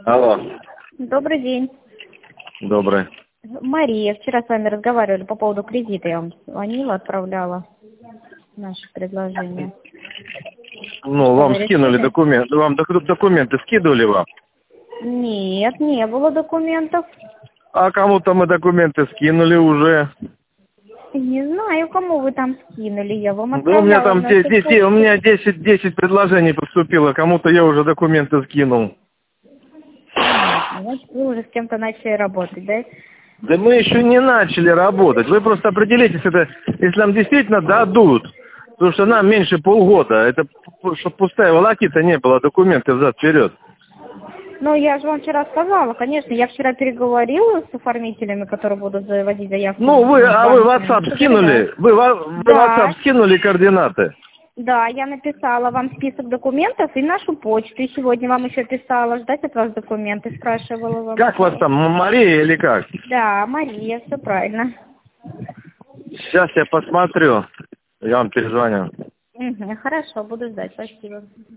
Алло. Добрый день. Добрый. Мария, вчера с вами разговаривали по поводу кредита. Я вам звонила, отправляла наше предложение. Ну, вам скинули документы. Вам документы скидывали вам? Нет, не было документов. А кому-то мы документы скинули уже. Не знаю, кому вы там скинули. Я вам Да у меня отправляла там на нашу почту. у меня 10 предложений поступило. Кому-то я уже документы скинул. Значит, вы уже с кем-то начали работать, да? Да мы еще не начали работать. Вы просто определитесь, если нам действительно дадут. Потому что нам меньше полгода. Это чтобы пустая волокита не было, документы взад-вперед. Ну, я же вам вчера сказала, конечно, я вчера переговорила с оформителями, которые будут заводить заявку. Ну, вы в WhatsApp скинули? Вы в WhatsApp скинули координаты? Да, я написала вам список документов и нашу почту. И сегодня вам еще писала, ждать от вас документы, спрашивала вам. Как вас там, Мария или как? Да, Мария, все правильно. Сейчас я посмотрю. Я вам перезвоню. Хорошо, буду ждать, спасибо.